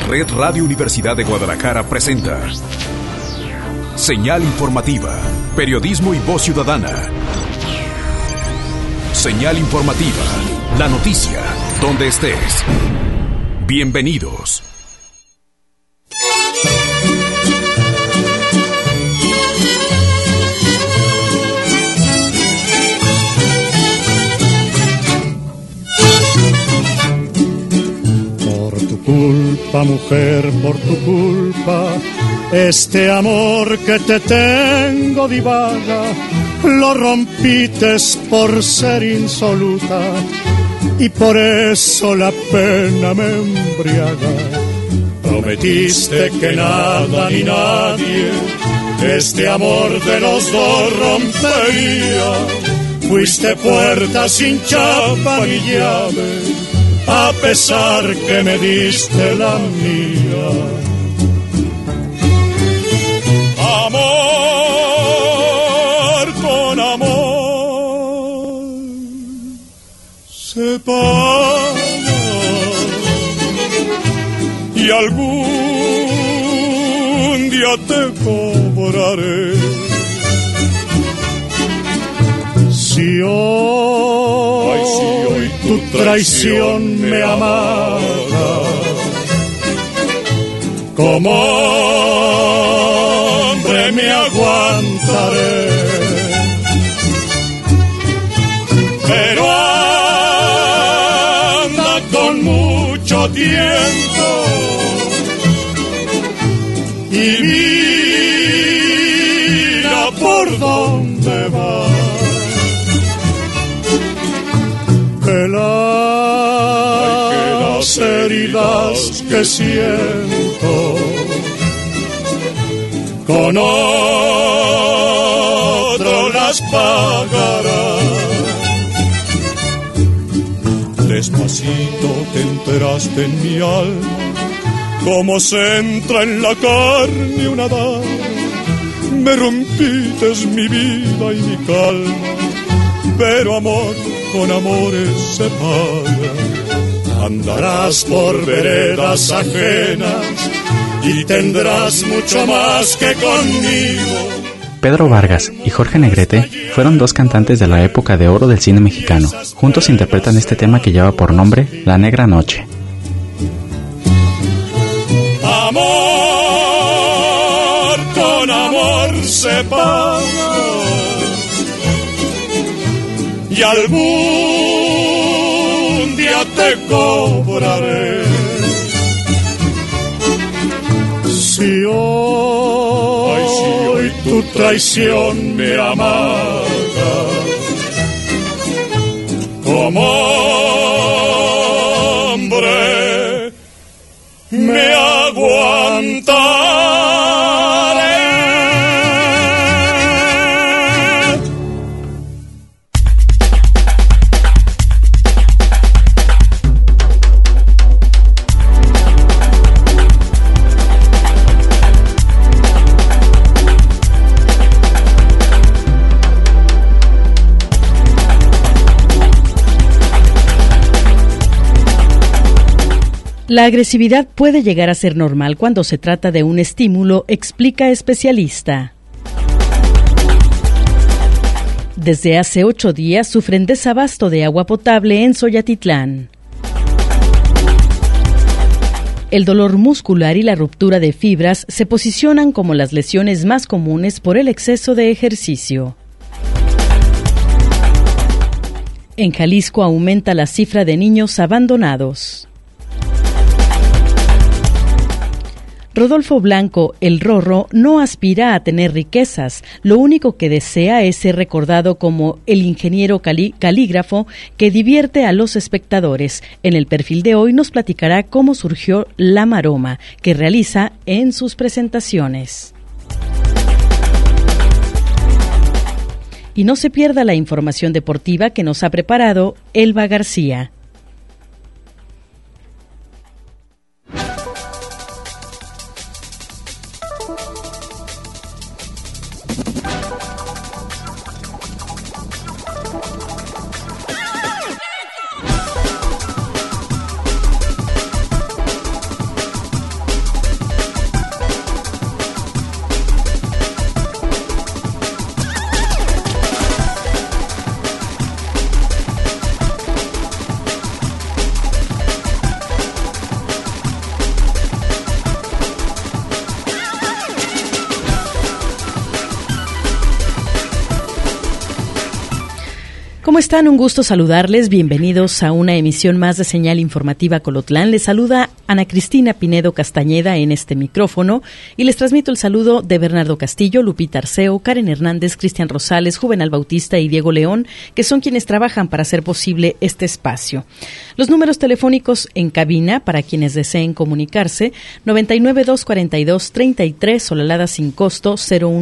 Red Radio Universidad de Guadalajara presenta Señal Informativa, periodismo y voz ciudadana. Señal Informativa, la noticia, donde estés. Bienvenidos. Culpa, mujer, por tu culpa, este amor que te tengo divaga, lo rompites por ser insoluta, y por eso la pena me embriaga. Prometiste que nada ni nadie este amor de los dos rompería, fuiste puerta sin chapa ni llave, a pesar que me diste la mía. Amor con amor se paga, y algún día te cobraré. Si hoy tu traición me amarga, como hombre me aguantaré, pero anda con mucho tiempo y mira por dónde va. Que las heridas que siento con otro las pagará. Despacito te enteraste en mi alma, como se entra en la carne una daga. Me rompites mi vida y mi calma, pero amor con amores se paga. Andarás por veredas ajenas y tendrás mucho más que conmigo. Pedro Vargas y Jorge Negrete fueron dos cantantes de la época de oro del cine mexicano. Juntos interpretan este tema que lleva por nombre La Negra Noche. Amor con amor se paga, y algún día te cobraré. Si hoy tu traición me amarga, como hombre me aguantaré. La agresividad puede llegar a ser normal cuando se trata de un estímulo, explica especialista. Desde hace 8 días sufren desabasto de agua potable en Xoyatitlán. El dolor muscular y la ruptura de fibras se posicionan como las lesiones más comunes por el exceso de ejercicio. En Jalisco aumenta la cifra de niños abandonados. Rodolfo Blanco, el Rorro, no aspira a tener riquezas. Lo único que desea es ser recordado como el ingeniero calígrafo que divierte a los espectadores. En el perfil de hoy nos platicará cómo surgió la maroma que realiza en sus presentaciones. Y no se pierda la información deportiva que nos ha preparado Elba García. ¿Cómo están? Un gusto saludarles. Bienvenidos a una emisión más de Señal Informativa Colotlán. Les saluda Ana Cristina Pinedo Castañeda en este micrófono y les transmito el saludo de Bernardo Castillo, Lupita Arceo, Karen Hernández, Cristian Rosales, Juvenal Bautista y Diego León, que son quienes trabajan para hacer posible este espacio. Los números telefónicos en cabina para quienes deseen comunicarse: 99-242-33, Solalada sin costo,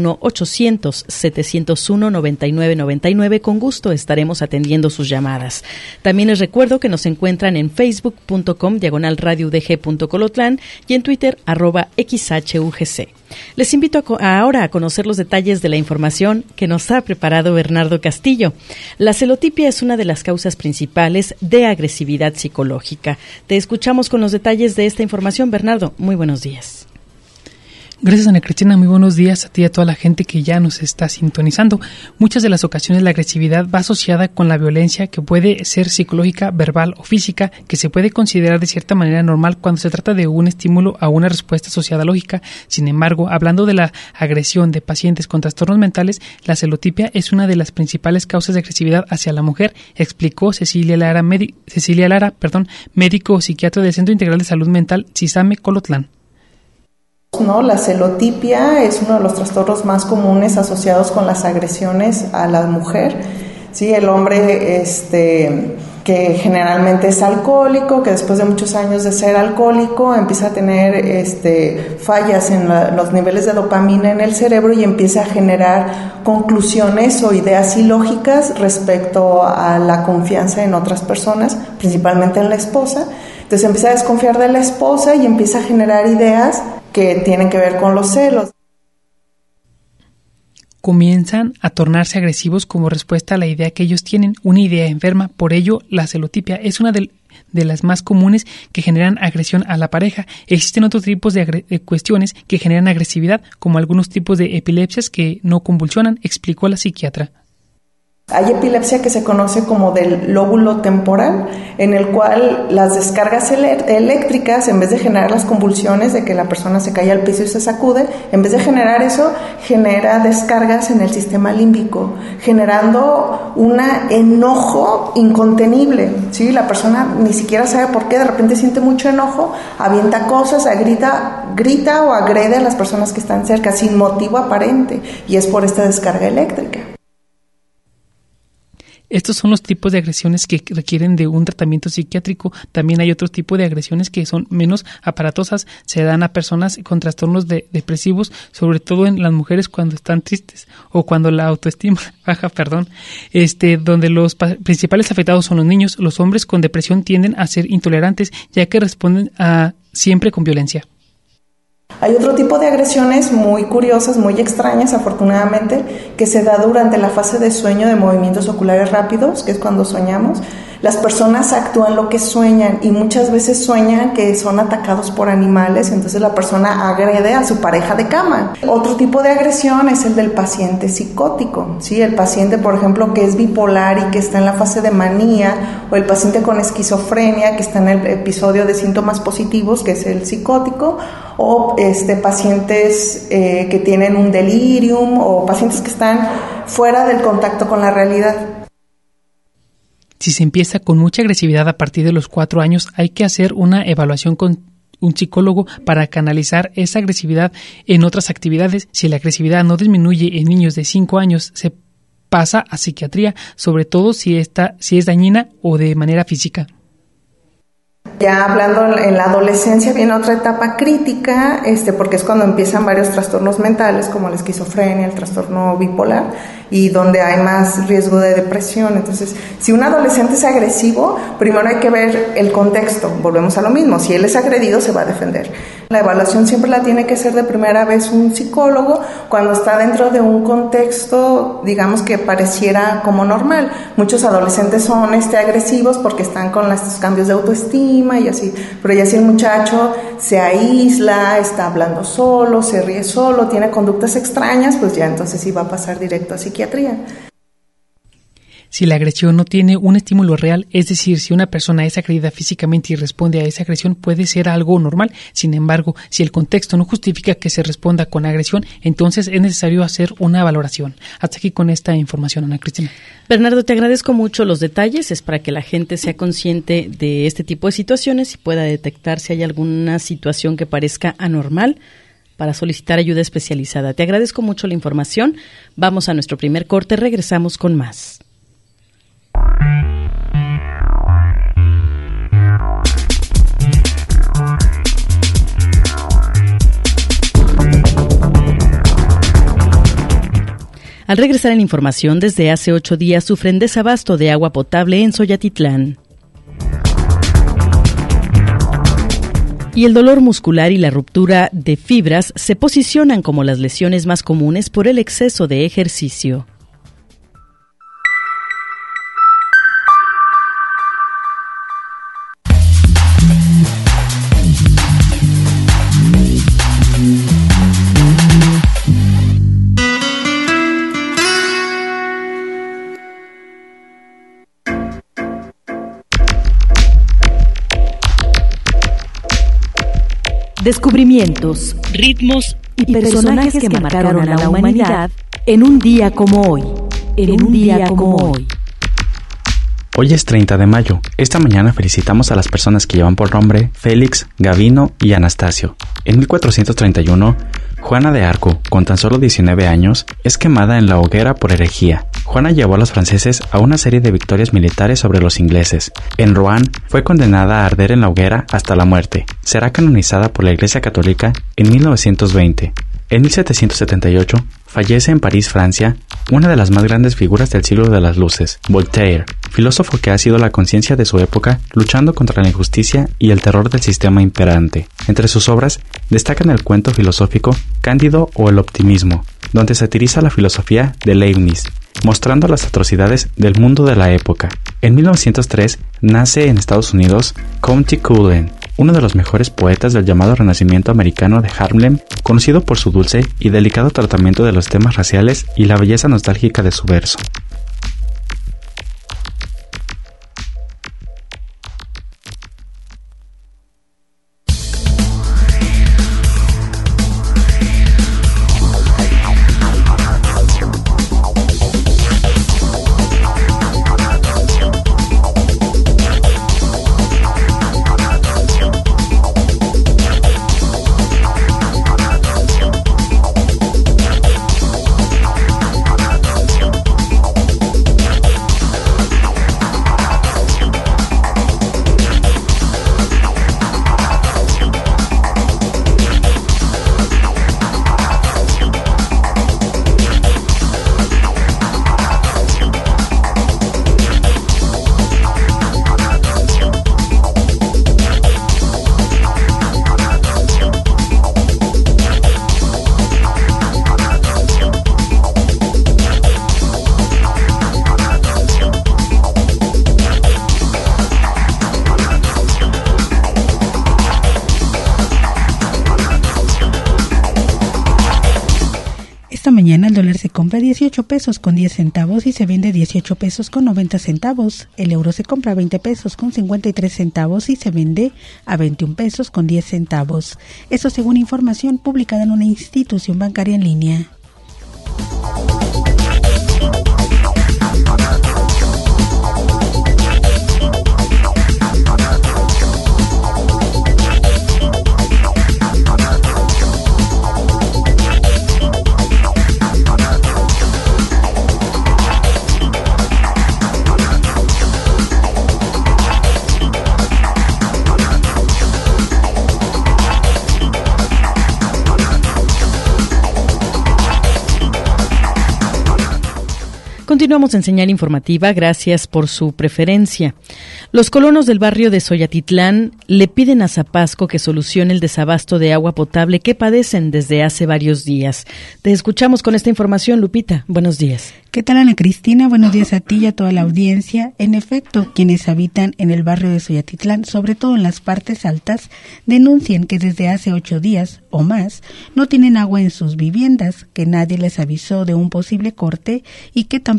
01800-701-9999. Con gusto estaremos atendiendo sus llamadas. También les recuerdo que nos encuentran en facebook.com/radioudg.colotlán y en Twitter @XHUGC. Les invito ahora a conocer los detalles de la información que nos ha preparado Bernardo Castillo. La celotipia es una de las causas principales de agresividad psicológica. Te escuchamos con los detalles de esta información, Bernardo. Muy buenos días. Gracias, Ana Cristina. Muy buenos días a ti y a toda la gente que ya nos está sintonizando. Muchas de las ocasiones la agresividad va asociada con la violencia, que puede ser psicológica, verbal o física, que se puede considerar de cierta manera normal cuando se trata de un estímulo a una respuesta asociada lógica. Sin embargo, hablando de la agresión de pacientes con trastornos mentales, la celotipia es una de las principales causas de agresividad hacia la mujer, explicó Cecilia Lara, médico psiquiatra del Centro Integral de Salud Mental CISAME Colotlán. ¿No? La celotipia es uno de los trastornos más comunes asociados con las agresiones a la mujer. Sí, el hombre que generalmente es alcohólico, que después de muchos años de ser alcohólico empieza a tener fallas en los niveles de dopamina en el cerebro y empieza a generar conclusiones o ideas ilógicas respecto a la confianza en otras personas, principalmente en la esposa. Entonces empieza a desconfiar de la esposa y empieza a generar ideas que tienen que ver con los celos. Comienzan a tornarse agresivos como respuesta a la idea que ellos tienen, una idea enferma. Por ello, la celotipia es una de las más comunes que generan agresión a la pareja. Existen otros tipos de cuestiones que generan agresividad, como algunos tipos de epilepsias que no convulsionan, explicó la psiquiatra. Hay epilepsia que se conoce como del lóbulo temporal, en el cual las descargas eléctricas, en vez de generar las convulsiones de que la persona se cae al piso y se sacude, en vez de generar eso, genera descargas en el sistema límbico, generando un enojo incontenible, ¿sí? La persona ni siquiera sabe por qué, de repente siente mucho enojo, avienta cosas, grita o agrede a las personas que están cerca sin motivo aparente, y es por esta descarga eléctrica. Estos son los tipos de agresiones que requieren de un tratamiento psiquiátrico. También hay otro tipo de agresiones que son menos aparatosas. Se dan a personas con trastornos depresivos, sobre todo en las mujeres cuando están tristes o cuando la autoestima baja, donde los principales afectados son los niños. Los hombres con depresión tienden a ser intolerantes, ya que responden siempre con violencia. Hay otro tipo de agresiones muy curiosas, muy extrañas, afortunadamente, que se da durante la fase de sueño de movimientos oculares rápidos, que es cuando soñamos. Las personas actúan lo que sueñan y muchas veces sueñan que son atacados por animales, entonces la persona agrede a su pareja de cama. Otro tipo de agresión es el del paciente psicótico, ¿sí? El paciente, por ejemplo, que es bipolar y que está en la fase de manía, o el paciente con esquizofrenia que está en el episodio de síntomas positivos, que es el psicótico, o pacientes que tienen un delirium, o pacientes que están fuera del contacto con la realidad. Si se empieza con mucha agresividad a partir de los 4 años, hay que hacer una evaluación con un psicólogo para canalizar esa agresividad en otras actividades. Si la agresividad no disminuye en niños de 5 años, se pasa a psiquiatría, sobre todo si es dañina o de manera física. Ya hablando en la adolescencia viene otra etapa crítica, porque es cuando empiezan varios trastornos mentales como la esquizofrenia, el trastorno bipolar, y donde hay más riesgo de depresión. Entonces, si un adolescente es agresivo, primero hay que ver el contexto. Volvemos a lo mismo, si él es agredido se va a defender. La evaluación siempre la tiene que hacer de primera vez un psicólogo cuando está dentro de un contexto, digamos, que pareciera como normal. Muchos adolescentes son agresivos porque están con estos cambios de autoestima y así, pero ya si el muchacho se aísla, está hablando solo, se ríe solo, tiene conductas extrañas, pues ya entonces sí va a pasar directo a psiquiatría. si la agresión no tiene un estímulo real, es decir, si una persona es agredida físicamente y responde a esa agresión, puede ser algo normal. Sin embargo, si el contexto no justifica que se responda con agresión, entonces es necesario hacer una valoración. Hasta aquí con esta información, Ana Cristina. Bernardo, te agradezco mucho los detalles, es para que la gente sea consciente de este tipo de situaciones y pueda detectar si hay alguna situación que parezca anormal para solicitar ayuda especializada. Te agradezco mucho la información. Vamos a nuestro primer corte, regresamos con más. Al regresar en información, desde hace 8 días sufren desabasto de agua potable en Soyatitlán. Y el dolor muscular y la ruptura de fibras se posicionan como las lesiones más comunes por el exceso de ejercicio. Descubrimientos, ritmos y personajes que marcaron a la humanidad en un día como hoy. Hoy es 30 de mayo. Esta mañana felicitamos a las personas que llevan por nombre Félix, Gavino y Anastasio. En 1431, Juana de Arco, con tan solo 19 años, es quemada en la hoguera por herejía. Juana llevó a los franceses a una serie de victorias militares sobre los ingleses. En Rouen fue condenada a arder en la hoguera hasta la muerte. Será canonizada por la Iglesia Católica en 1920. En 1778 fallece en París, Francia, una de las más grandes figuras del siglo de las luces, Voltaire, filósofo que ha sido la conciencia de su época luchando contra la injusticia y el terror del sistema imperante. Entre sus obras destacan el cuento filosófico Cándido o el optimismo, donde satiriza la filosofía de Leibniz, mostrando las atrocidades del mundo de la época. En 1903 nace en Estados Unidos Countee Cullen, uno de los mejores poetas del llamado Renacimiento americano de Harlem, conocido por su dulce y delicado tratamiento de los temas raciales y la belleza nostálgica de su verso. Mañana el dólar se compra 18 pesos con 10 centavos y se vende 18 pesos con 90 centavos. El euro se compra 20 pesos con 53 centavos y se vende a 21 pesos con 10 centavos. Eso según información publicada en una institución bancaria en línea. Continuamos en Señal Informativa, gracias por su preferencia. Los colonos del barrio de Soyatitlán le piden a Zapasco que solucione el desabasto de agua potable que padecen desde hace varios días. Te escuchamos con esta información, Lupita. Buenos días. ¿Qué tal, Ana Cristina? Buenos días a ti y a toda la audiencia. En efecto, quienes habitan en el barrio de Soyatitlán, sobre todo en las partes altas, denuncian que desde hace 8 días o más no tienen agua en sus viviendas, que nadie les avisó de un posible corte y que tampoco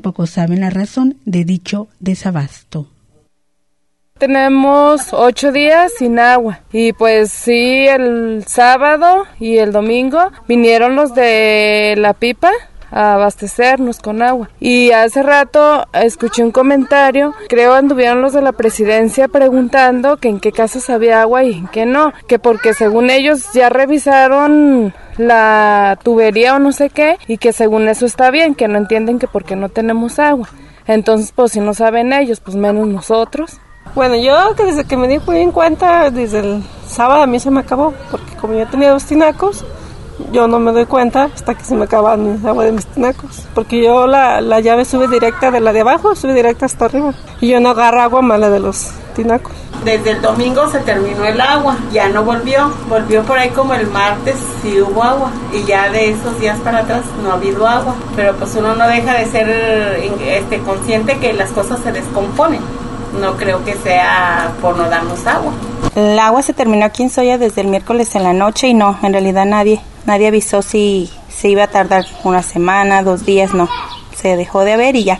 tampoco saben la razón de dicho desabasto. Tenemos 8 días sin agua y pues sí, el sábado y el domingo vinieron los de la pipa a abastecernos con agua. Y hace rato escuché un comentario, creo anduvieron los de la presidencia preguntando que en qué casas había agua y en qué no, que porque según ellos ya revisaron la tubería o no sé qué y que según eso está bien, que no entienden que porque no tenemos agua. Entonces pues si no saben ellos, pues menos nosotros. Bueno, yo desde que me di en cuenta, desde el sábado a mí se me acabó, porque como yo tenía 2 tinacos, yo no me doy cuenta hasta que se me acaban el agua de mis tinacos, porque yo la llave sube directa de la de abajo, sube directa hasta arriba, y yo no agarro agua mala de los tinacos. Desde el domingo se terminó el agua, ya no volvió por ahí como el martes sí hubo agua, y ya de esos días para atrás no ha habido agua, pero pues uno no deja de ser consciente que las cosas se descomponen. No creo que sea por no darnos agua. El agua se terminó aquí en Soya desde el miércoles en la noche y no, en realidad nadie avisó si se iba a tardar una semana, 2 días, no. Se dejó de haber y ya.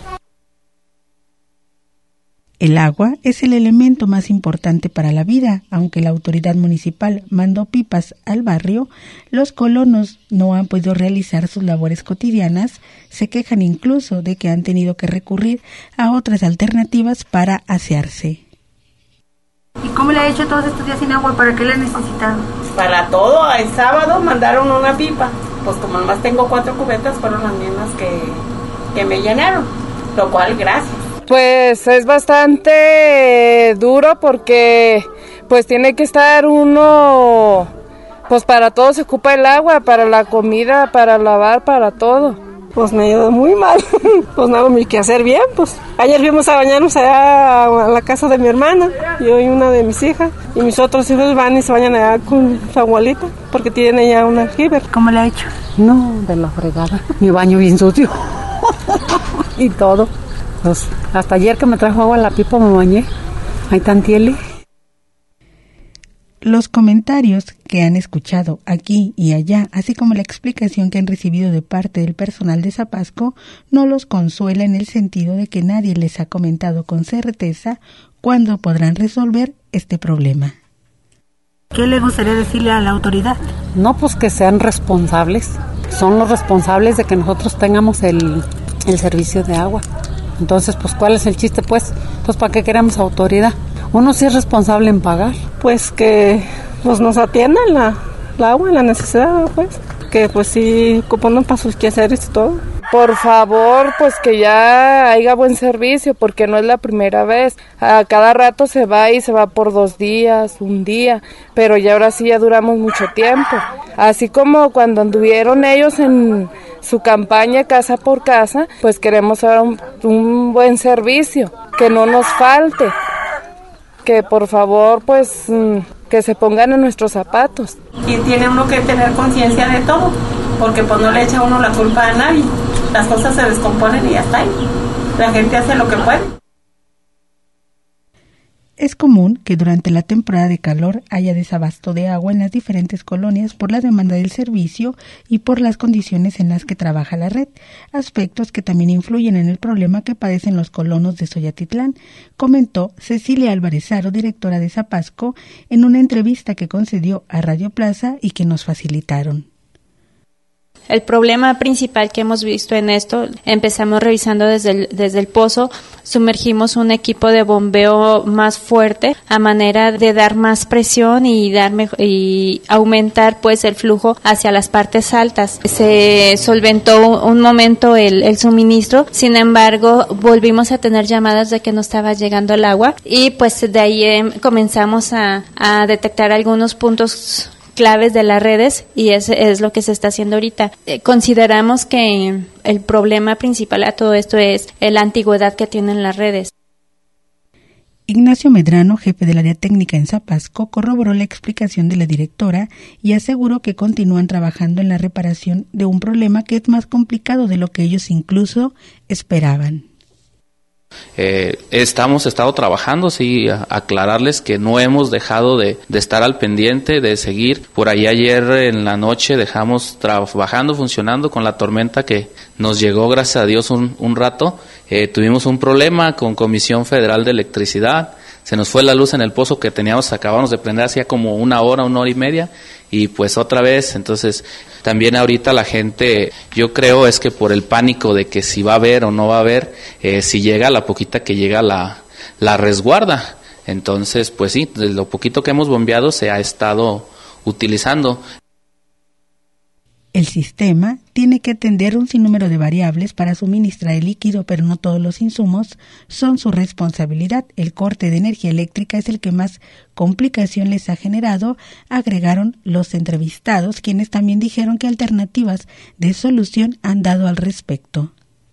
El agua es el elemento más importante para la vida. Aunque la autoridad municipal mandó pipas al barrio, los colonos no han podido realizar sus labores cotidianas. Se quejan incluso de que han tenido que recurrir a otras alternativas para asearse. ¿Y cómo le ha hecho todos estos días sin agua? ¿Para qué le necesitaron? Para todo. El sábado mandaron una pipa. Pues como nomás tengo 4 cubetas, fueron las mismas que me llenaron. Lo cual, gracias. Pues es bastante duro porque pues tiene que estar uno, pues para todo se ocupa el agua, para la comida, para lavar, para todo. Pues me ha ido muy mal, pues no hago mi quehacer bien, pues. Ayer fuimos a bañarnos allá a la casa de mi hermana, yo y una de mis hijas, y mis otros hijos van y se bañan allá con su abuelita, porque tienen ella un aljibe. ¿Cómo le ha hecho? No, de la fregada, mi baño bien sucio, y todo. Pues hasta ayer que me trajo agua a la pipa me bañé, ahí tantiele. Los comentarios que han escuchado aquí y allá, así como la explicación que han recibido de parte del personal de Zapasco, no los consuela en el sentido de que nadie les ha comentado con certeza cuándo podrán resolver este problema. ¿Qué le gustaría decirle a la autoridad? No, pues que sean responsables, son los responsables de que nosotros tengamos el servicio de agua. Entonces, pues, ¿cuál es el chiste, pues? Pues, ¿para qué queremos autoridad? Uno sí es responsable en pagar. Pues que nos atiendan la agua, la necesidad, pues. Que pues sí, ocupan para sus quehaceres y todo. Por favor, pues que ya haya buen servicio, porque no es la primera vez. A cada rato se va y se va por 2 días, 1 día, pero ya ahora sí ya duramos mucho tiempo. Así como cuando anduvieron ellos en su campaña casa por casa, pues queremos ahora un buen servicio, que no nos falte, que por favor pues que se pongan en nuestros zapatos. Y tiene uno que tener conciencia de todo, porque pues no le echa uno la culpa a nadie, las cosas se descomponen y ya está ahí, la gente hace lo que puede. Es común que durante la temporada de calor haya desabasto de agua en las diferentes colonias por la demanda del servicio y por las condiciones en las que trabaja la red, aspectos que también influyen en el problema que padecen los colonos de Soyatitlán, comentó Cecilia Álvarez Haro, directora de Zapasco, en una entrevista que concedió a Radio Plaza y que nos facilitaron. El problema principal que hemos visto en esto, empezamos revisando desde el pozo, sumergimos un equipo de bombeo más fuerte a manera de dar más presión y aumentar pues el flujo hacia las partes altas. Se solventó un momento el suministro, sin embargo volvimos a tener llamadas de que no estaba llegando el agua y pues de ahí comenzamos a detectar algunos puntos claves de las redes y es lo que se está haciendo ahorita. Consideramos que el problema principal a todo esto es la antigüedad que tienen las redes. Ignacio Medrano, jefe del área técnica en Zapasco, corroboró la explicación de la directora y aseguró que continúan trabajando en la reparación de un problema que es más complicado de lo que ellos incluso esperaban. Hemos estado trabajando, sí, aclararles que no hemos dejado de estar al pendiente, de seguir. Por ahí ayer en la noche dejamos trabajando, funcionando con la tormenta que nos llegó, gracias a Dios, un rato. Tuvimos un problema con Comisión Federal de Electricidad. Se nos fue la luz en el pozo que acabamos de prender hacía como una hora y media, y pues otra vez. Entonces también ahorita la gente, yo creo es que por el pánico de que si va a haber o no va a haber, si llega la poquita que llega la resguarda. Entonces pues sí, de lo poquito que hemos bombeado se ha estado utilizando. El sistema tiene que atender un sinnúmero de variables para suministrar el líquido, pero no todos los insumos son su responsabilidad. El corte de energía eléctrica es el que más complicación les ha generado, agregaron los entrevistados, quienes también dijeron que alternativas de solución han dado al respecto.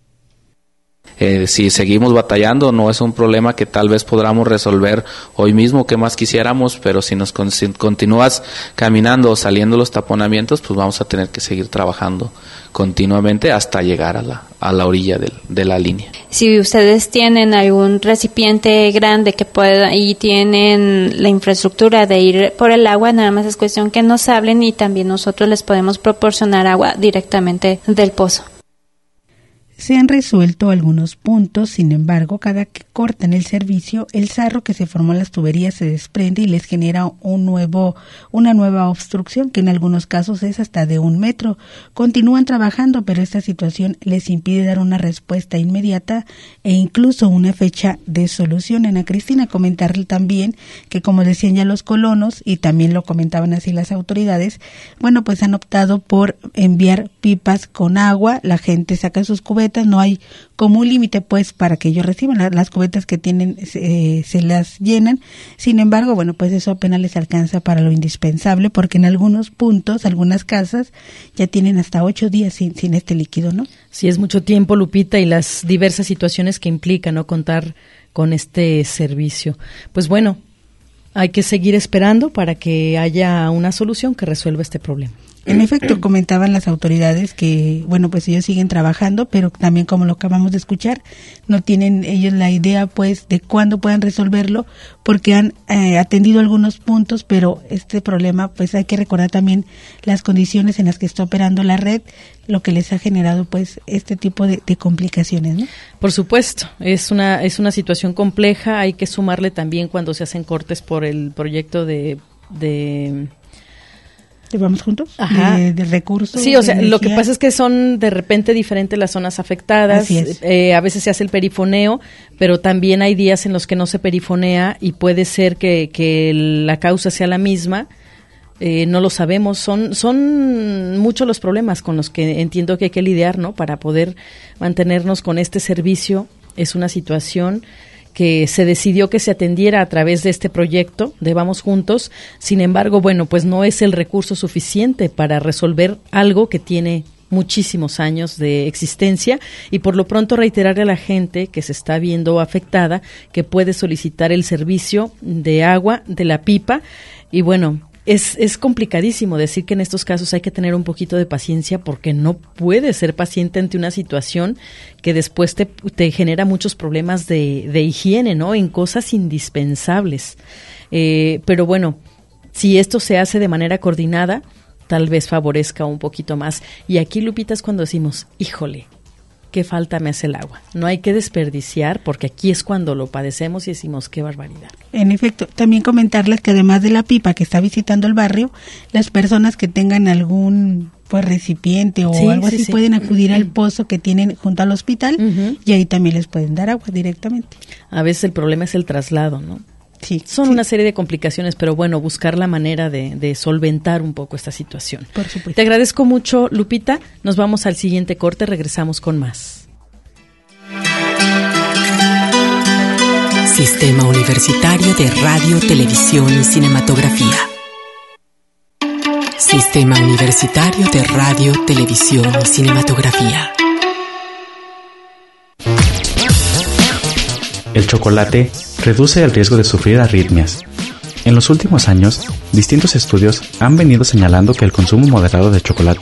Si seguimos batallando, no es un problema que tal vez podamos resolver hoy mismo, que más quisiéramos, pero si nos continúas caminando o saliendo los taponamientos, pues vamos a tener que seguir trabajando continuamente hasta llegar a la orilla de la línea. Si ustedes tienen algún recipiente grande que pueda y tienen la infraestructura de ir por el agua, nada más es cuestión que nos hablen y también nosotros les podemos proporcionar agua directamente del pozo. Se han resuelto algunos puntos, sin embargo, cada que cortan el servicio, el sarro que se formó en las tuberías se desprende y les genera una nueva obstrucción, que en algunos casos es hasta de 1 metro. Continúan trabajando, pero esta situación les impide dar una respuesta inmediata e incluso una fecha de solución. Ana Cristina, comentarle también que, como decían ya los colonos, y también lo comentaban así las autoridades, bueno, pues han optado por enviar pipas con agua, la gente saca sus cubetas, no hay como un límite pues para que ellos reciban las cubetas que tienen, se las llenan. Sin embargo, bueno, pues eso apenas les alcanza para lo indispensable, porque en algunos puntos, algunas casas ya tienen hasta 8 días sin este líquido, ¿no? Sí, es mucho tiempo, Lupita, y las diversas situaciones que implica no contar con este servicio. Pues bueno, hay que seguir esperando para que haya una solución que resuelva este problema. En efecto, comentaban las autoridades que, bueno, pues ellos siguen trabajando, pero también, como lo acabamos de escuchar, no tienen ellos la idea, pues, de cuándo puedan resolverlo, porque han atendido algunos puntos, pero este problema, pues, hay que recordar también las condiciones en las que está operando la red, lo que les ha generado, pues, este tipo de complicaciones, ¿no? Por supuesto, es una situación compleja. Hay que sumarle también cuando se hacen cortes por el proyecto de ¿Vamos juntos? Ajá. De recursos. Sí, o sea, lo que pasa es que son de repente diferentes las zonas afectadas. Así es. A veces se hace el perifoneo, pero también hay días en los que no se perifonea y puede ser que la causa sea la misma. No lo sabemos. Son muchos los problemas con los que entiendo que hay que lidiar, ¿no? Para poder mantenernos con este servicio. Es una situación que se decidió que se atendiera a través de este proyecto de Vamos Juntos. Sin embargo, bueno, pues no es el recurso suficiente para resolver algo que tiene muchísimos años de existencia, y por lo pronto reiterarle a la gente que se está viendo afectada que puede solicitar el servicio de agua de la pipa. Y bueno, es complicadísimo decir que en estos casos hay que tener un poquito de paciencia, porque no puedes ser paciente ante una situación que después te genera muchos problemas de higiene, ¿no? En cosas indispensables. Pero bueno, si esto se hace de manera coordinada, tal vez favorezca un poquito más. Y aquí, Lupita, es cuando decimos, híjole, qué falta me hace el agua. No hay que desperdiciar, porque aquí es cuando lo padecemos y decimos, qué barbaridad. En efecto, también comentarles que además de la pipa que está visitando el barrio, las personas que tengan algún pues recipiente o algo así pueden acudir al pozo que tienen junto al hospital, y ahí también les pueden dar agua directamente. A veces el problema es el traslado, ¿no? Sí, son una serie de complicaciones, pero bueno, buscar la manera de solventar un poco esta situación. Por supuesto. Te agradezco mucho, Lupita. Nos vamos al siguiente corte, regresamos con más. Sistema Universitario de Radio, Televisión y Cinematografía. Sistema Universitario de Radio, Televisión y Cinematografía. El chocolate reduce el riesgo de sufrir arritmias. En los últimos años, distintos estudios han venido señalando que el consumo moderado de chocolate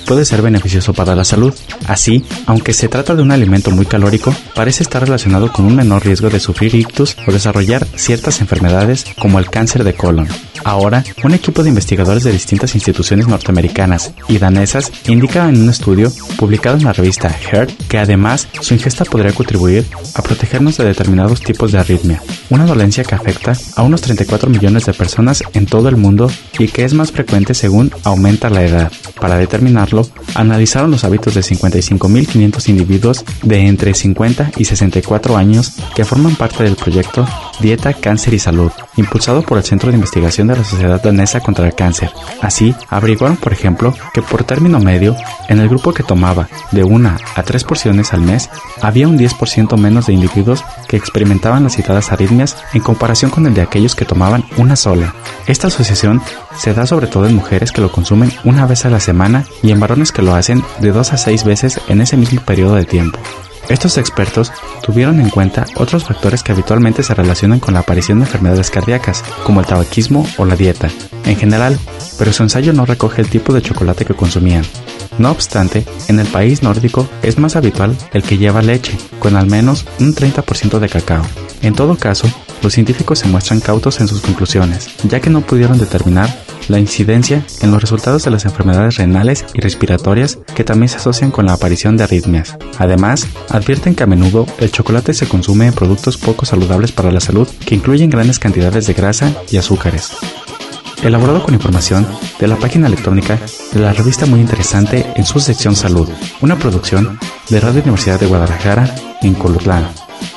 puede ser beneficioso para la salud. Así, aunque se trata de un alimento muy calórico, parece estar relacionado con un menor riesgo de sufrir ictus o desarrollar ciertas enfermedades como el cáncer de colon. Ahora, un equipo de investigadores de distintas instituciones norteamericanas y danesas indica en un estudio publicado en la revista Heart que además su ingesta podría contribuir a protegernos de determinados tipos de arritmia, una dolencia que afecta a unos 34 millones de personas en todo el mundo y que es más frecuente según aumenta la edad. Para determinarlo, analizaron los hábitos de 55.500 individuos de entre 50 y 64 años que forman parte del proyecto Dieta, Cáncer y Salud, impulsado por el Centro de Investigación de la Sociedad Danesa contra el Cáncer. Así, averiguaron, por ejemplo, que por término medio, en el grupo que tomaba de 1 a 3 porciones al mes, había un 10% menos de individuos que experimentaban las citadas arritmias en comparación con el de aquellos que tomaban una sola. Esta asociación se da sobre todo en mujeres que lo consumen una vez a la semana y en varones que lo hacen de 2 a 6 veces en ese mismo periodo de tiempo. Estos expertos tuvieron en cuenta otros factores que habitualmente se relacionan con la aparición de enfermedades cardíacas, como el tabaquismo o la dieta, en general, pero su ensayo no recoge el tipo de chocolate que consumían. No obstante, en el país nórdico es más habitual el que lleva leche, con al menos un 30% de cacao. En todo caso, los científicos se muestran cautos en sus conclusiones, ya que no pudieron determinar la incidencia en los resultados de las enfermedades renales y respiratorias que también se asocian con la aparición de arritmias. Además, advierten que a menudo el chocolate se consume en productos poco saludables para la salud que incluyen grandes cantidades de grasa y azúcares. Elaborado con información de la página electrónica de la revista Muy Interesante en su sección Salud, una producción de Radio Universidad de Guadalajara en Colotlán.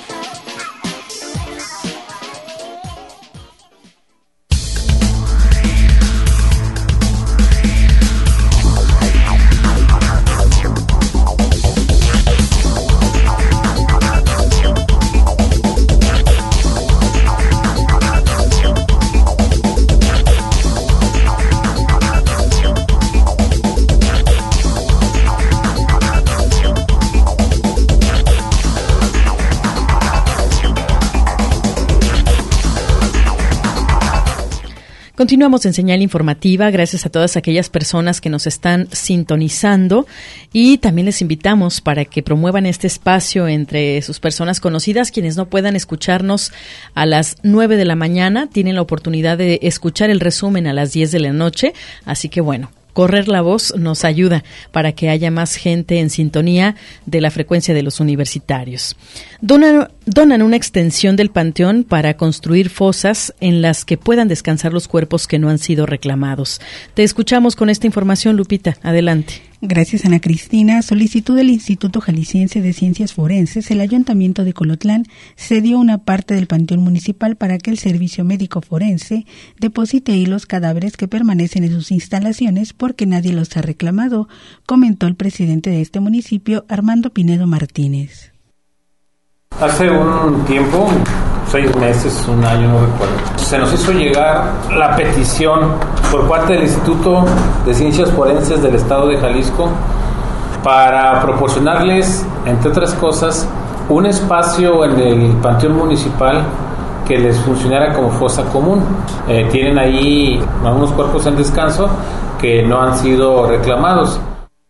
Continuamos en Señal Informativa, gracias a todas aquellas personas que nos están sintonizando y también les invitamos para que promuevan este espacio entre sus personas conocidas. Quienes no puedan escucharnos a las 9 de la mañana tienen la oportunidad de escuchar el resumen a las 10 de la noche, así que bueno, correr la voz nos ayuda para que haya más gente en sintonía de la frecuencia de los universitarios. Donan una extensión del panteón para construir fosas en las que puedan descansar los cuerpos que no han sido reclamados. Te escuchamos con esta información, Lupita. Adelante. Gracias, Ana Cristina. A solicitud del Instituto Jalisciense de Ciencias Forenses, el Ayuntamiento de Colotlán cedió una parte del panteón municipal para que el Servicio Médico Forense deposite ahí los cadáveres que permanecen en sus instalaciones porque nadie los ha reclamado, comentó el presidente de este municipio, Armando Pinedo Martínez. Hace un tiempo, 6 meses, un año, no recuerdo, se nos hizo llegar la petición por parte del Instituto de Ciencias Forenses del Estado de Jalisco para proporcionarles, entre otras cosas, un espacio en el panteón municipal que les funcionara como fosa común. Tienen ahí algunos cuerpos en descanso que no han sido reclamados.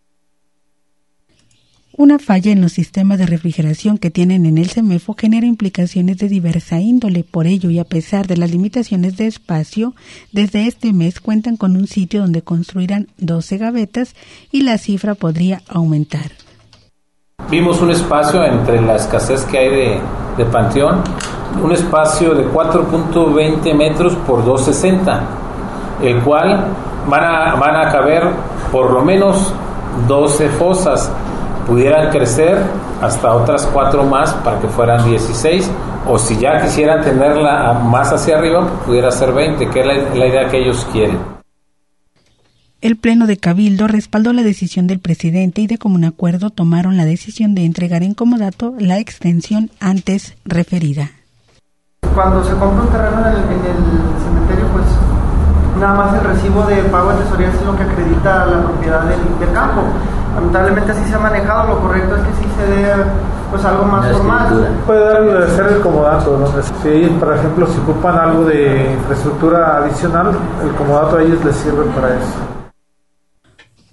Una falla en los sistemas de refrigeración que tienen en el CEMEFO genera implicaciones de diversa índole. Por ello, y a pesar de las limitaciones de espacio, desde este mes cuentan con un sitio donde construirán 12 gavetas y la cifra podría aumentar. Vimos un espacio entre la escasez que hay de panteón, un espacio de 4.20 metros por 2.60, el cual van a caber por lo menos 12 fosas. Pudieran crecer hasta otras 4 más para que fueran 16, o si ya quisieran tenerla más hacia arriba, pudiera ser 20, que es la idea que ellos quieren. El Pleno de Cabildo respaldó la decisión del presidente y de común acuerdo tomaron la decisión de entregar en comodato la extensión antes referida. Cuando se compra un terreno en el cementerio, pues nada más el recibo de pago de tesorería es lo que acredita la propiedad del campo. Lamentablemente así se ha manejado, lo correcto es que sí se dé pues algo más formal. Puede ser el comodato, ¿no? Si, por ejemplo, si ocupan algo de infraestructura adicional, el comodato a ellos les sirve para eso.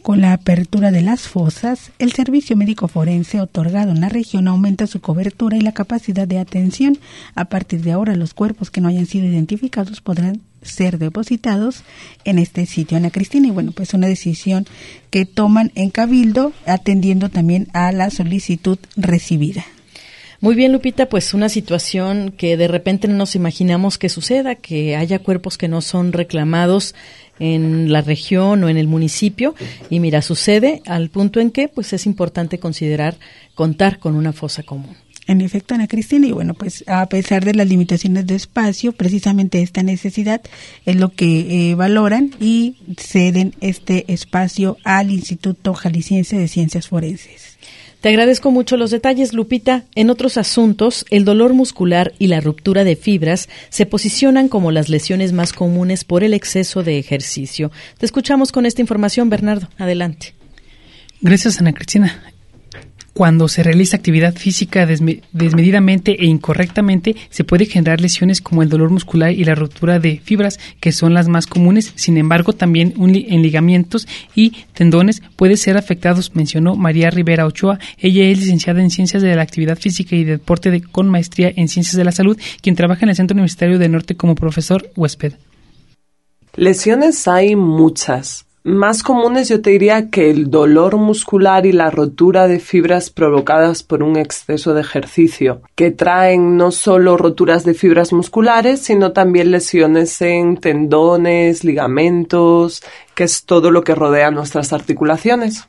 Con la apertura de las fosas, el servicio médico forense otorgado en la región aumenta su cobertura y la capacidad de atención. A partir de ahora, los cuerpos que no hayan sido identificados podrán ser depositados en este sitio. Ana Cristina, y bueno, pues una decisión que toman en Cabildo, atendiendo también a la solicitud recibida. Muy bien, Lupita, pues una situación que de repente no nos imaginamos que suceda, que haya cuerpos que no son reclamados en la región o en el municipio, y mira, sucede al punto en que pues es importante contar con una fosa común. En efecto, Ana Cristina, y bueno, pues a pesar de las limitaciones de espacio, precisamente esta necesidad es lo que valoran y ceden este espacio al Instituto Jalisciense de Ciencias Forenses. Te agradezco mucho los detalles, Lupita. En otros asuntos, el dolor muscular y la ruptura de fibras se posicionan como las lesiones más comunes por el exceso de ejercicio. Te escuchamos con esta información, Bernardo. Adelante. Gracias, Ana Cristina. Cuando se realiza actividad física desmedidamente e incorrectamente, se puede generar lesiones como el dolor muscular y la ruptura de fibras, que son las más comunes. Sin embargo, también en ligamentos y tendones pueden ser afectados, mencionó María Rivera Ochoa. Ella es licenciada en Ciencias de la Actividad Física y Deporte con maestría en Ciencias de la Salud, quien trabaja en el Centro Universitario del Norte como profesor huésped. Lesiones hay muchas. Más comunes yo te diría que el dolor muscular y la rotura de fibras provocadas por un exceso de ejercicio, que traen no solo roturas de fibras musculares, sino también lesiones en tendones, ligamentos, que es todo lo que rodea nuestras articulaciones.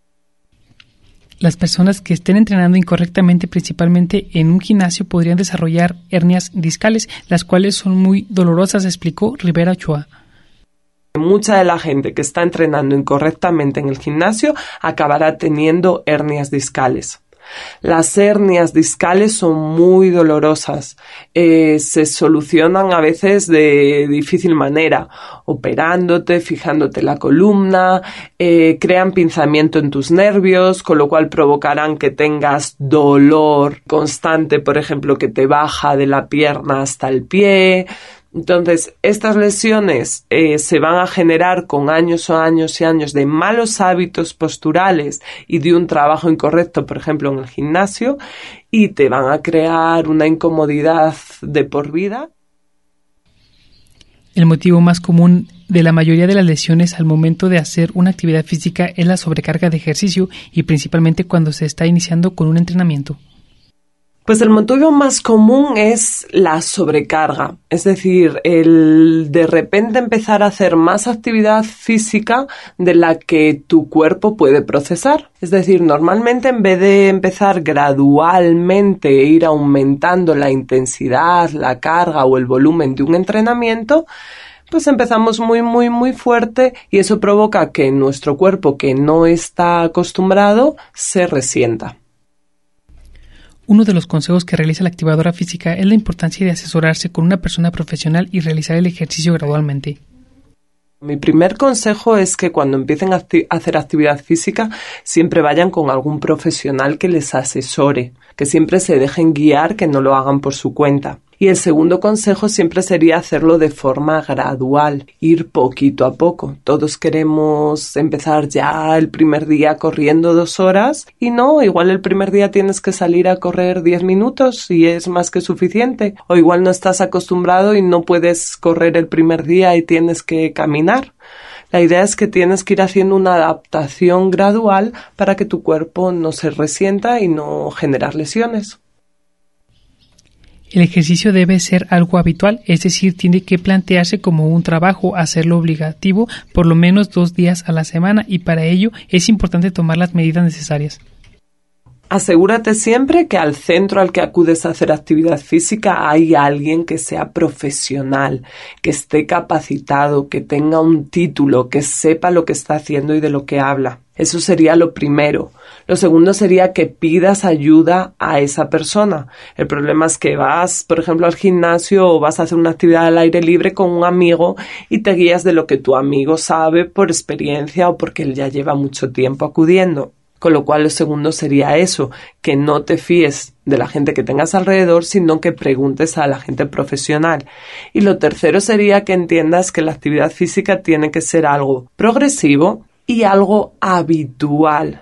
Las personas que estén entrenando incorrectamente, principalmente en un gimnasio, podrían desarrollar hernias discales, las cuales son muy dolorosas, explicó Rivera Ochoa. Mucha de la gente que está entrenando incorrectamente en el gimnasio acabará teniendo hernias discales. Las hernias discales son muy dolorosas, se solucionan a veces de difícil manera, operándote, fijándote la columna, crean pinzamiento en tus nervios, con lo cual provocarán que tengas dolor constante, por ejemplo, que te baja de la pierna hasta el pie. Entonces, estas lesiones se van a generar con años o años y años de malos hábitos posturales y de un trabajo incorrecto, por ejemplo, en el gimnasio, y te van a crear una incomodidad de por vida. El motivo más común de la mayoría de las lesiones al momento de hacer una actividad física es la sobrecarga de ejercicio, y principalmente cuando se está iniciando con un entrenamiento. Pues el motivo más común es la sobrecarga, es decir, el de repente empezar a hacer más actividad física de la que tu cuerpo puede procesar. Es decir, normalmente en vez de empezar gradualmente e ir aumentando la intensidad, la carga o el volumen de un entrenamiento, pues empezamos muy fuerte, y eso provoca que nuestro cuerpo, que no está acostumbrado, se resienta. Uno de los consejos que realiza la activadora física es la importancia de asesorarse con una persona profesional y realizar el ejercicio gradualmente. Mi primer consejo es que cuando empiecen a hacer actividad física siempre vayan con algún profesional que les asesore, que siempre se dejen guiar, que no lo hagan por su cuenta. Y el segundo consejo siempre sería hacerlo de forma gradual, ir poquito a poco. Todos queremos empezar ya el primer día corriendo 2 horas y no, igual el primer día tienes que salir a correr 10 minutos y es más que suficiente. O igual no estás acostumbrado y no puedes correr el primer día y tienes que caminar. La idea es que tienes que ir haciendo una adaptación gradual para que tu cuerpo no se resienta y no generar lesiones. El ejercicio debe ser algo habitual, es decir, tiene que plantearse como un trabajo, hacerlo obligativo por lo menos 2 días a la semana, y para ello es importante tomar las medidas necesarias. Asegúrate siempre que al centro al que acudes a hacer actividad física hay alguien que sea profesional, que esté capacitado, que tenga un título, que sepa lo que está haciendo y de lo que habla. Eso sería lo primero. Lo segundo sería que pidas ayuda a esa persona. El problema es que vas, por ejemplo, al gimnasio o vas a hacer una actividad al aire libre con un amigo y te guías de lo que tu amigo sabe por experiencia o porque él ya lleva mucho tiempo acudiendo. Con lo cual lo segundo sería eso, que no te fíes de la gente que tengas alrededor, sino que preguntes a la gente profesional. Y lo tercero sería que entiendas que la actividad física tiene que ser algo progresivo, y algo habitual.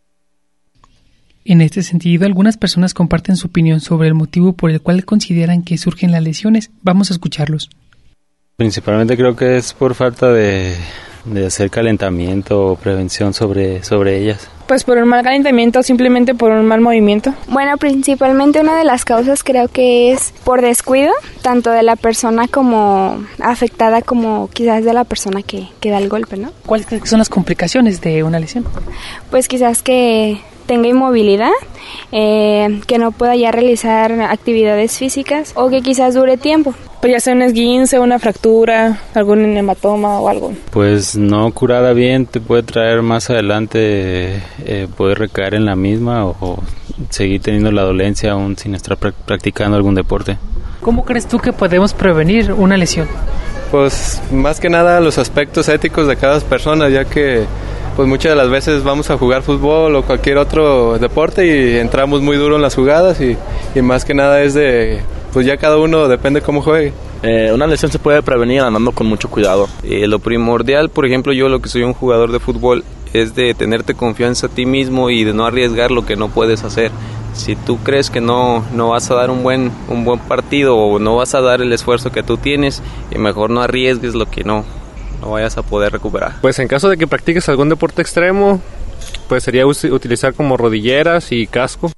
En este sentido, algunas personas comparten su opinión sobre el motivo por el cual consideran que surgen las lesiones. Vamos a escucharlos. Principalmente creo que es por falta de hacer calentamiento o prevención sobre ellas. Pues por un mal calentamiento o simplemente por un mal movimiento. Bueno, principalmente una de las causas creo que es por descuido, tanto de la persona como afectada como quizás de la persona que da el golpe, ¿no? ¿Cuáles son las complicaciones de una lesión? Pues quizás que tenga inmovilidad, que no pueda ya realizar actividades físicas o que quizás dure tiempo. Pues ya sea un esguince, una fractura, algún hematoma o algo. Pues no curada bien te puede traer más adelante, puede recaer en la misma o seguir teniendo la dolencia aún sin estar practicando algún deporte. ¿Cómo crees tú que podemos prevenir una lesión? Pues más que nada los aspectos éticos de cada persona, ya que pues muchas de las veces vamos a jugar fútbol o cualquier otro deporte y entramos muy duro en las jugadas y más que nada es de, pues ya cada uno depende cómo juegue. Una lesión se puede prevenir andando con mucho cuidado. Lo primordial, por ejemplo, yo lo que soy un jugador de fútbol, es de tenerte confianza a ti mismo y de no arriesgar lo que no puedes hacer. Si tú crees que no vas a dar un buen partido o no vas a dar el esfuerzo que tú tienes, mejor no arriesgues lo que no vayas a poder recuperar. Pues en caso de que practiques algún deporte extremo, pues sería utilizar como rodilleras y casco.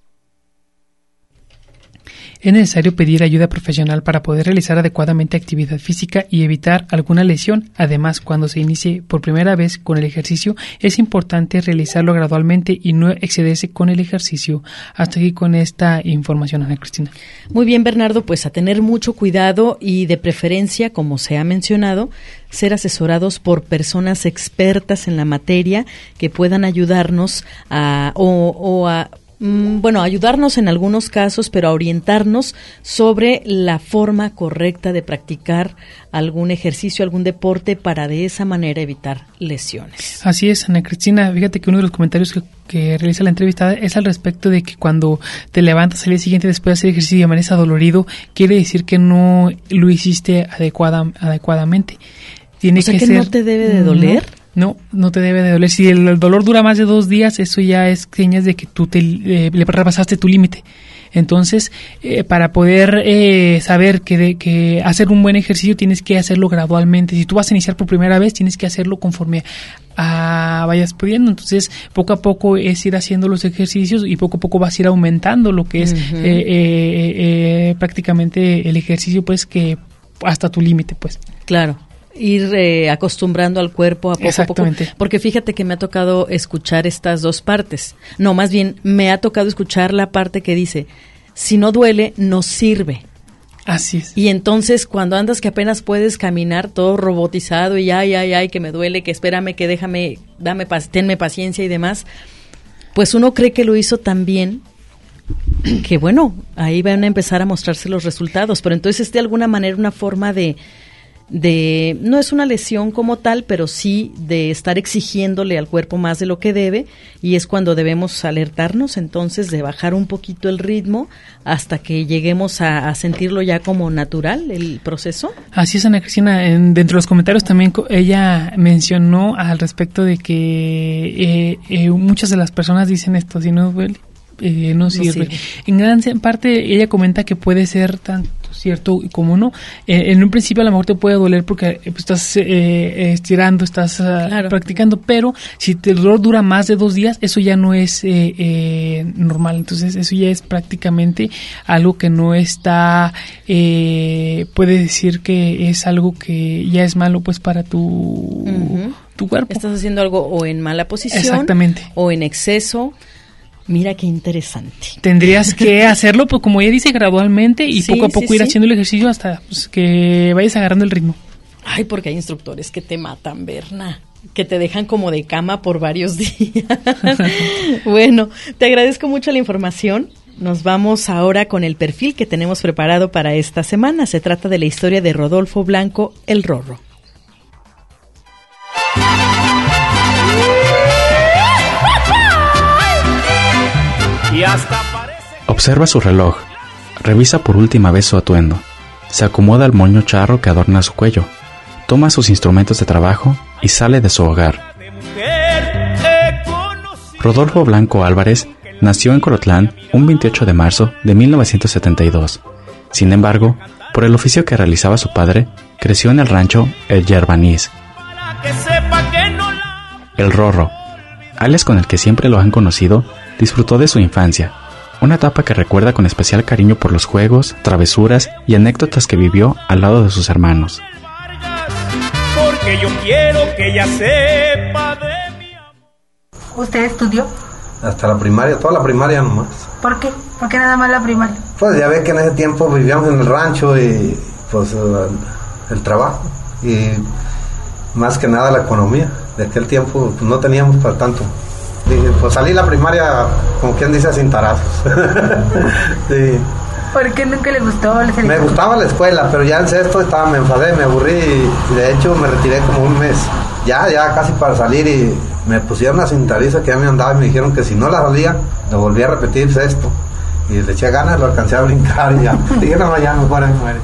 Es necesario pedir ayuda profesional para poder realizar adecuadamente actividad física y evitar alguna lesión. Además, cuando se inicie por primera vez con el ejercicio, es importante realizarlo gradualmente y no excederse con el ejercicio. Hasta aquí con esta información, Ana Cristina. Muy bien, Bernardo, pues a tener mucho cuidado y de preferencia, como se ha mencionado, ser asesorados por personas expertas en la materia que puedan ayudarnos ayudarnos en algunos casos, pero a orientarnos sobre la forma correcta de practicar algún ejercicio, algún deporte, para de esa manera evitar lesiones. Así es, Ana Cristina. Fíjate que uno de los comentarios que realiza la entrevistada es al respecto de que cuando te levantas al día siguiente después de hacer ejercicio y amaneces adolorido, quiere decir que no lo hiciste adecuadamente. O sea que no te debe de doler. No te debe de doler. Si el dolor dura más de 2 días, eso ya es señas de que tú le rebasaste tu límite. Entonces, para poder saber que hacer un buen ejercicio tienes que hacerlo gradualmente. Si tú vas a iniciar por primera vez, tienes que hacerlo conforme vayas pudiendo. Entonces, poco a poco es ir haciendo los ejercicios y poco a poco vas a ir aumentando lo que es prácticamente el ejercicio, pues que hasta tu límite, pues. Claro. Ir acostumbrando al cuerpo a poco a poco. Porque fíjate que me ha tocado escuchar estas dos partes. No, más bien me ha tocado escuchar la parte que dice, si no duele, no sirve. Así es. Y entonces cuando andas que apenas puedes caminar todo robotizado y ay, que me duele, que espérame, que tenme paciencia y demás, pues uno cree que lo hizo tan bien que bueno, ahí van a empezar a mostrarse los resultados. Pero entonces de alguna manera una forma de no es una lesión como tal, pero sí de estar exigiéndole al cuerpo más de lo que debe, y es cuando debemos alertarnos entonces de bajar un poquito el ritmo hasta que lleguemos a sentirlo ya como natural el proceso. Así es, Ana Cristina. Dentro de los comentarios también ella mencionó al respecto de que muchas de las personas dicen esto, si no duele, no sirve. En gran parte ella comenta que puede ser tanto cierto como no. En un principio a lo mejor te puede doler porque estás estirando, estás practicando, pero si el dolor dura más de 2 días, eso ya no es normal. Entonces eso ya es prácticamente algo que no está, puede decir que es algo que ya es malo pues para tu cuerpo. Estás haciendo algo o en mala posición. Exactamente. O en exceso. Mira qué interesante. Tendrías que hacerlo, pues como ella dice, gradualmente y poco a poco ir haciendo el ejercicio hasta pues, que vayas agarrando el ritmo. Ay, porque hay instructores que te matan, Berna, que te dejan como de cama por varios días. Bueno, te agradezco mucho la información. Nos vamos ahora con el perfil que tenemos preparado para esta semana. Se trata de la historia de Rodolfo Blanco, el Rorro. Observa su reloj, revisa por última vez su atuendo, se acomoda el moño charro que adorna su cuello, toma sus instrumentos de trabajo y sale de su hogar. Rodolfo Blanco Álvarez nació en Colotlán un 28 de marzo de 1972. Sin embargo, por el oficio que realizaba su padre, creció en el rancho El Yerbanís. El Rorro, alias con el que siempre lo han conocido, disfrutó de su infancia, una etapa que recuerda con especial cariño por los juegos, travesuras y anécdotas que vivió al lado de sus hermanos. Porque yo quiero que ella sepa de mi amor. ¿Usted estudió? Hasta la primaria, toda la primaria nomás. ¿Por qué? ¿Por qué nada más la primaria? Pues ya ve que en ese tiempo vivíamos en el rancho y pues el trabajo y más que nada la economía. De aquel tiempo pues, no teníamos para tanto. Dije, pues salí la primaria, como quien dice, sin tarazos. Sí. ¿Por qué nunca le gustó? Me gustaba la escuela, pero ya en sexto me enfadé, me aburrí y de hecho me retiré como un mes. Ya casi para salir y me pusieron una cintariza que ya me andaba y me dijeron que si no la salía, lo volví a repetir sexto. Y le eché ganas, lo alcancé a brincar y ya. Dije, no, ya mejor ahí muere.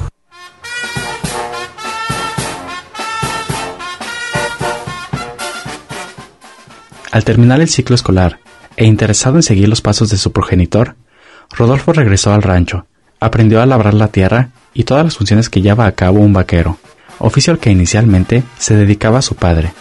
Al terminar el ciclo escolar e interesado en seguir los pasos de su progenitor, Rodolfo regresó al rancho, aprendió a labrar la tierra y todas las funciones que lleva a cabo un vaquero, oficio al que inicialmente se dedicaba a su padre.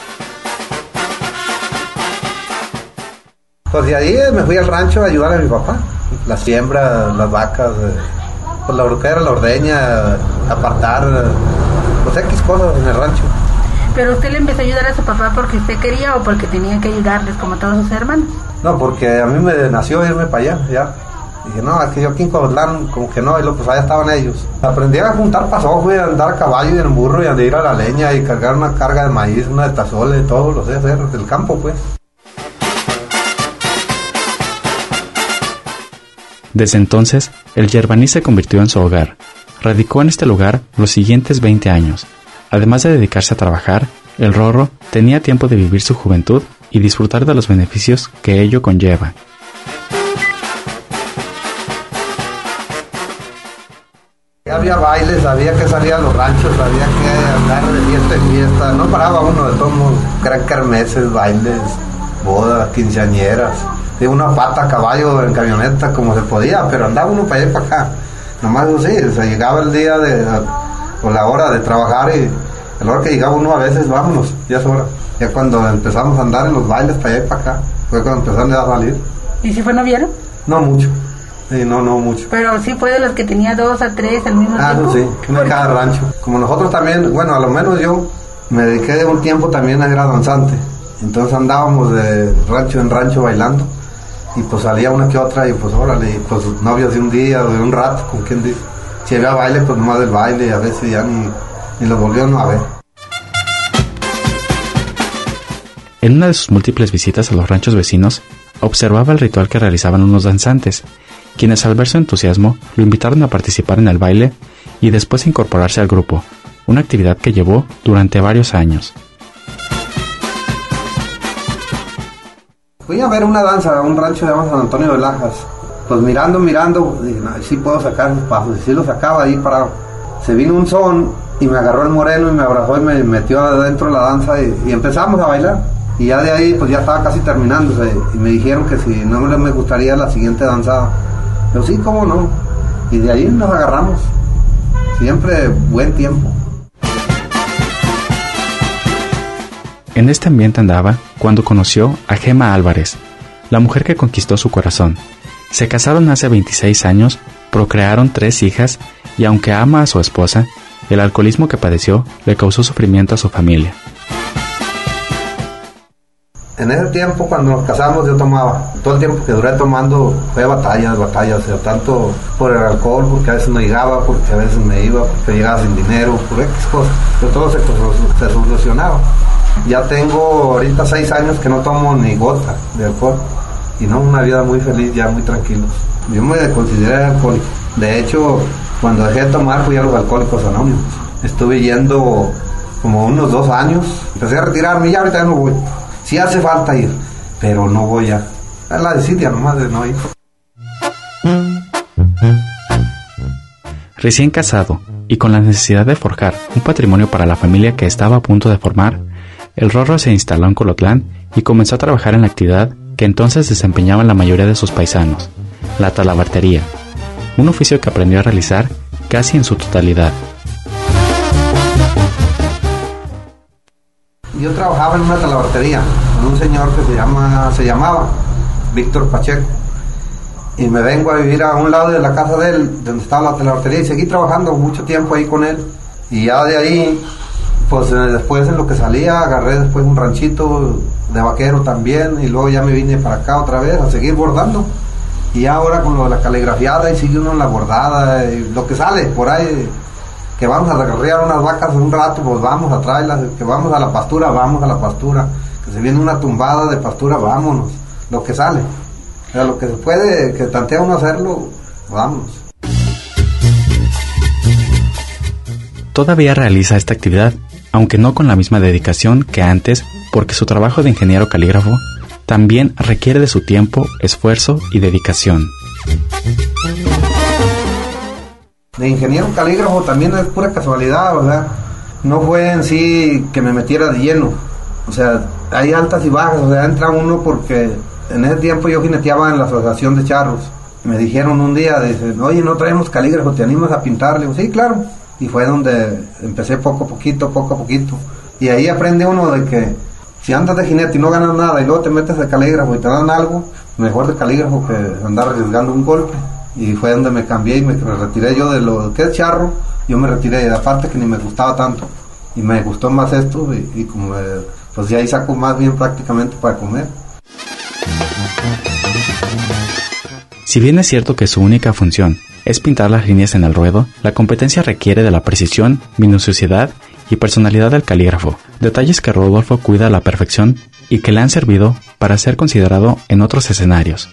Pues de ahí me fui al rancho a ayudar a mi papá, la siembra, las vacas, pues la bruquera, la ordeña, apartar, pues X cosas en el rancho. ¿Pero usted le empezó a ayudar a su papá porque usted quería o porque tenía que ayudarles como todos sus hermanos? No, porque a mí me nació irme para allá, ya. Dije, no, es que yo aquí en Colotlán, como que no, y luego pues allá estaban ellos. Aprendí a juntar pasojo y a andar a caballo y en burro y a ir a la leña y cargar una carga de maíz, una de tazole, todo lo sé hacer del campo, pues. Desde entonces, el Yerbaní se convirtió en su hogar. Radicó en este lugar los siguientes 20 años. Además de dedicarse a trabajar, el Rorro tenía tiempo de vivir su juventud y disfrutar de los beneficios que ello conlleva. Había bailes, había que salir a los ranchos, había que andar de fiesta en fiesta. No paraba uno de todos modos. Eran kermeses, bailes, bodas, quinceañeras. De una pata a caballo en camioneta como se podía, pero andaba uno para allá y para acá. Nomás así, se llegaba el día o la hora de trabajar y a la hora que llegaba uno a veces, vámonos, ya es hora. Ya cuando empezamos a andar en los bailes para allá y para acá, fue cuando empezaron a salir. ¿Y si fue noviero? No mucho. Sí, no mucho. Pero sí fue de los que tenía 2 a 3 al mismo tiempo. Sí, uno en cada rancho. Como nosotros también, bueno, a lo menos yo me dediqué de un tiempo también a ser danzante. Entonces andábamos de rancho en rancho bailando. Y pues salía una que otra y pues órale, pues novios de un día o de un rato, con quien dice. Si había baile, pues nomás del baile y a veces ya ni los volvieron a ver. En una de sus múltiples visitas a los ranchos vecinos, observaba el ritual que realizaban unos danzantes, quienes al ver su entusiasmo lo invitaron a participar en el baile y después a incorporarse al grupo, una actividad que llevó durante varios años. Fui a ver una danza a un rancho de San Antonio de Lajas. Pues mirando, dije, no, sí puedo sacar mis pasos. Y sí lo sacaba ahí parado. Se vino un son y me agarró el moreno y me abrazó y me metió adentro de la danza y empezamos a bailar. Y ya de ahí pues ya estaba casi terminándose y me dijeron que si no me gustaría la siguiente danzada. Pero sí, cómo no. Y de ahí nos agarramos. Siempre buen tiempo. En este ambiente andaba cuando conoció a Gema Álvarez, la mujer que conquistó su corazón. Se casaron hace 26 años, procrearon 3 hijas y aunque ama a su esposa, el alcoholismo que padeció le causó sufrimiento a su familia. En ese tiempo cuando nos casamos yo tomaba. Todo el tiempo que duré tomando fue batallas, o sea, tanto por el alcohol, porque a veces no llegaba, porque a veces me iba, porque llegaba sin dinero, por X cosas. Pero todo se solucionaba. Ya tengo ahorita 6 años que no tomo ni gota de alcohol y no, una vida muy feliz, ya muy tranquilo. Yo me consideré alcohólico. De hecho, cuando dejé de tomar fui a los Alcohólicos Anónimos. Estuve yendo como unos 2 años, empecé a retirarme y ya ahorita ya no voy. Sí hace falta ir, pero no voy ya. Es la desidia nomás de no ir. Recién casado y con la necesidad de forjar un patrimonio para la familia que estaba a punto de formar, el Rorro se instaló en Colotlán y comenzó a trabajar en la actividad que entonces desempeñaban la mayoría de sus paisanos, la talabartería, un oficio que aprendió a realizar casi en su totalidad. Yo trabajaba en una talabartería con un señor que se llamaba Víctor Pacheco, y me vengo a vivir a un lado de la casa de él, donde estaba la talabartería, y seguí trabajando mucho tiempo ahí con él. Y ya de ahí, pues después en lo que salía, agarré después un ranchito de vaquero también, y luego ya me vine para acá otra vez a seguir bordando. Y ahora con lo de la caligrafiada, y sigue uno en la bordada, y lo que sale por ahí, que vamos a agarrar unas vacas un rato, pues vamos a traerlas, que vamos a la pastura, que se viene una tumbada de pastura, vámonos, lo que sale. O sea, lo que se puede, que tantea uno hacerlo, vámonos. Todavía realiza esta actividad, aunque no con la misma dedicación que antes, porque su trabajo de ingeniero calígrafo también requiere de su tiempo, esfuerzo y dedicación. De ingeniero calígrafo también es pura casualidad, o sea, no fue en sí que me metiera de lleno, o sea, hay altas y bajas, o sea, entra uno porque en ese tiempo yo jineteaba en la asociación de charros. Me dijeron un día, dicen, oye, no traemos calígrafo, ¿te animas a pintar? Le digo, sí, claro. Y fue donde empecé poco a poquito. Y ahí aprende uno de que si andas de jinete y no ganas nada y luego te metes de calígrafo y te dan algo, mejor de calígrafo que andar arriesgando un golpe. Y fue donde me cambié y me retiré yo de lo que es charro. Yo me retiré, aparte que ni me gustaba tanto. Y me gustó más esto y como pues de ahí saco más bien prácticamente para comer. Si bien es cierto que su única función es pintar las líneas en el ruedo, la competencia requiere de la precisión, minuciosidad y personalidad del calígrafo, detalles que Rodolfo cuida a la perfección y que le han servido para ser considerado en otros escenarios.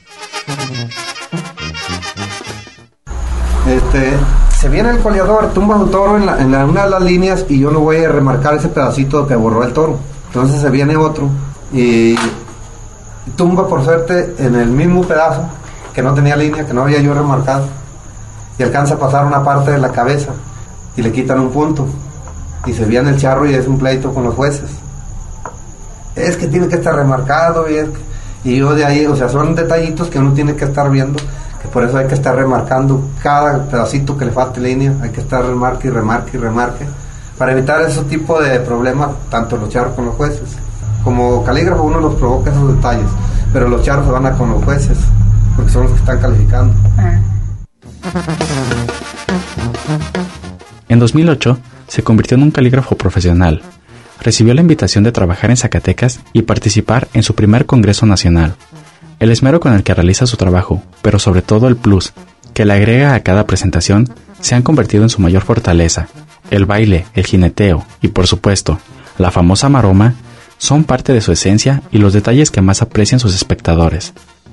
Se viene el coleador, tumba un toro en una de las líneas y yo no voy a remarcar ese pedacito que borró el toro. Entonces se viene otro y tumba por suerte en el mismo pedazo que no tenía línea, que no había yo remarcado, y alcanza a pasar una parte de la cabeza y le quitan un punto y se viene el charro y es un pleito con los jueces. Es que tiene que estar remarcado y yo de ahí, o sea, son detallitos que uno tiene que estar viendo, que por eso hay que estar remarcando cada pedacito que le falte línea, hay que estar remarque para evitar ese tipo de problemas, tanto los charros con los jueces. Como calígrafo uno los provoca esos detalles, pero los charros se van a con los jueces porque son los que están calificando. En 2008 se convirtió en un calígrafo profesional. Recibió la invitación de trabajar en Zacatecas y participar en su primer Congreso Nacional. El esmero con el que realiza su trabajo, pero sobre todo el plus que le agrega a cada presentación, se han convertido en su mayor fortaleza. El baile, el jineteo y, por supuesto, la famosa maroma son parte de su esencia y los detalles que más aprecian sus espectadores.